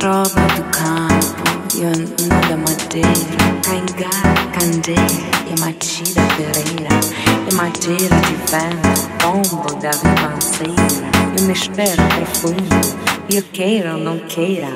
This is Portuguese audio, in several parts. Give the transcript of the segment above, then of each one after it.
Roba do campo, Iona da madeira, Caingá, Candeia, Yamatira Pereira, Madeira de vento, tombo da ribanceira, e um mistério profundo, e eu queira ou não queira.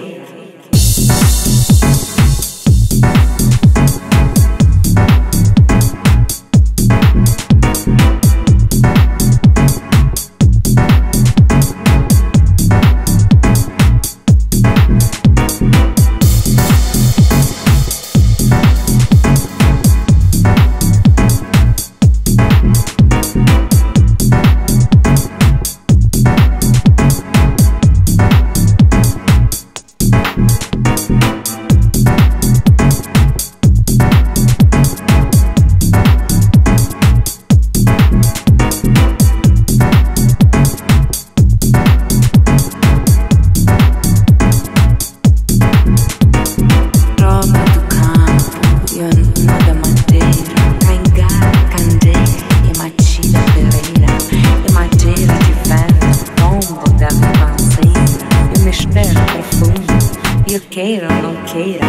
E eu queira ou não queira.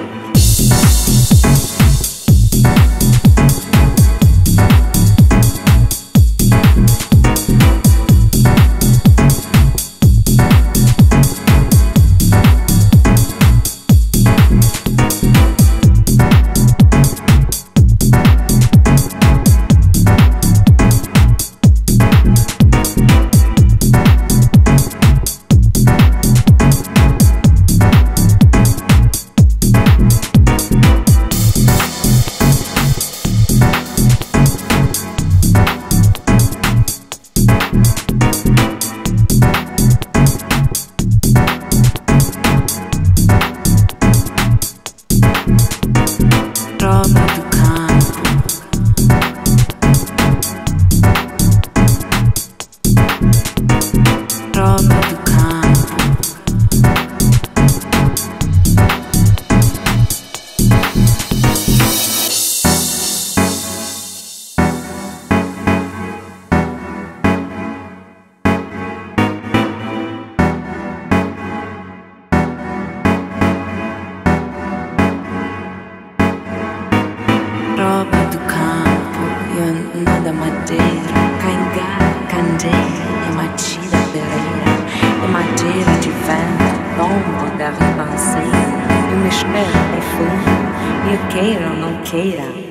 Roba do campo, roba do campo. Roba do campo, Iona da madeira, Caingá, Candeia, Yamatira Pereira, Madeira de vento, tombo da ribanceira, e um mistério profundo, e eu queira ou não queira.